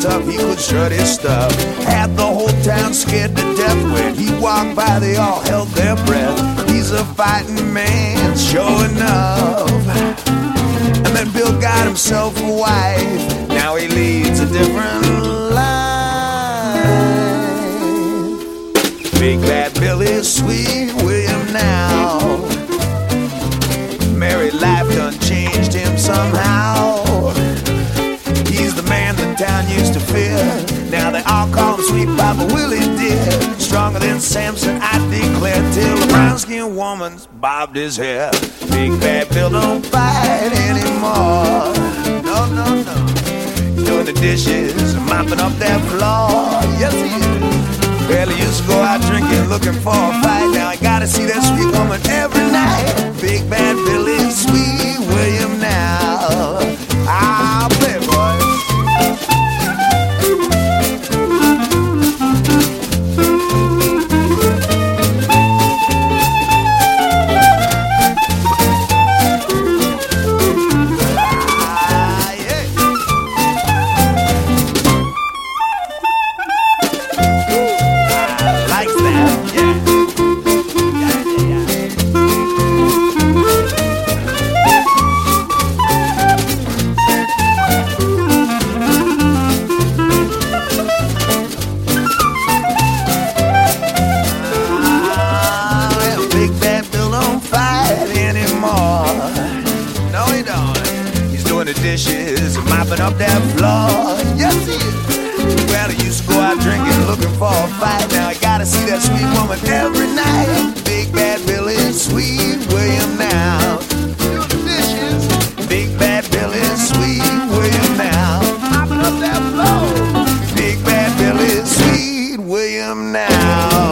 tough, he could shred his stuff. Had the whole town scared to death. When he walked by, they all held their breath. He's a fighting man, sure enough. And then Bill got himself a wife. Now he leads a different life. Big bad Bill is Sweet William now. Married life done changed him somehow. He's the man the town used to fear. Now they all call him Sweet Papa Willie dear. Stronger than Samson, I declare, till a brown-skinned woman's bobbed his hair. Big bad Bill don't fight anymore. No, no, no. He's doing the dishes, mopping up that floor. Yes, he is. Well, he used to go out drinking, looking for a fight. Now I gotta see that sweet woman every night. Big bad Bill is Sweet William now. I'll play, boy. Dishes, mopping up that floor. Yes, he is. Well, he used to go out drinking, looking for a fight. Now I gotta see that sweet woman every night. Big bad Bill is Sweet William now. Do the dishes. Big bad Bill is Sweet William now. Mopping up that floor. Big bad Bill is Sweet William now.